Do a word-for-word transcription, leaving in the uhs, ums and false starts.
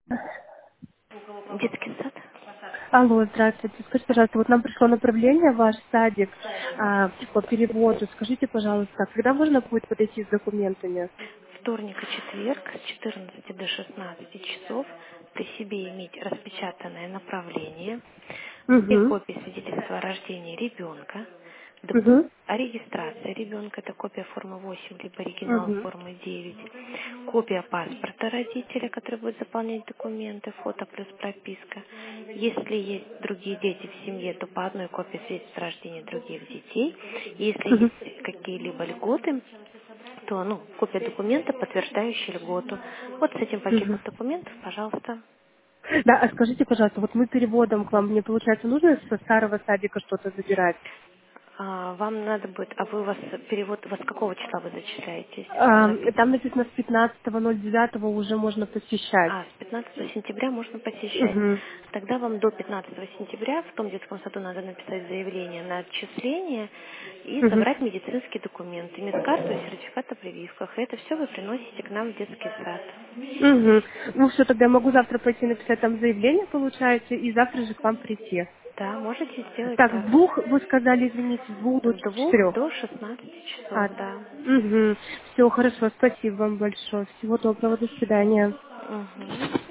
Детский сад. Алло, здравствуйте. Скажите, пожалуйста, вот нам пришло направление в ваш садик а, по переводу. Скажите, пожалуйста, когда можно будет подойти с документами? Вторник и четверг с четырнадцати до шестнадцати часов при себе иметь распечатанное направление, две Угу. копии свидетельства о рождении ребенка, документ Угу. о регистрации ребенка, это копия формы восемь, либо оригинал Угу. формы девять, копия паспорта родителя, который будет заполнять документы, фото плюс прописка. Если есть другие дети в семье, то по одной копии свидетельства о рождении других детей. Если Угу. есть какие-либо льготы, то, ну, копия документа, подтверждающая льготу. Вот с этим Угу. пакетом документов, пожалуйста. Да, а скажите, пожалуйста, вот мы переводом к вам, мне получается, нужно со старого садика что-то забирать? А, вам надо будет, а вы у вас перевод, у вас какого числа вы зачисляетесь? Там Ам, Там написано. написано с пятнадцатого ноль девятого уже можно посещать. А, с пятнадцатого сентября можно посещать. Угу. Тогда вам до пятнадцатого сентября в том детском саду надо написать заявление на отчисление и Угу. забрать медицинские документы, медкарту и сертификат о прививках. И это все вы приносите к нам в детский сад. Угу. Ну все, тогда я могу завтра пойти написать там заявление, получается, и завтра же к вам прийти. Да, можете сделать Так, с так. двух, вы сказали, извините, с двух до С двух четырех. до шестнадцати А, часов, да. угу. Все, хорошо, спасибо вам большое. Всего доброго, до свидания. Мгм.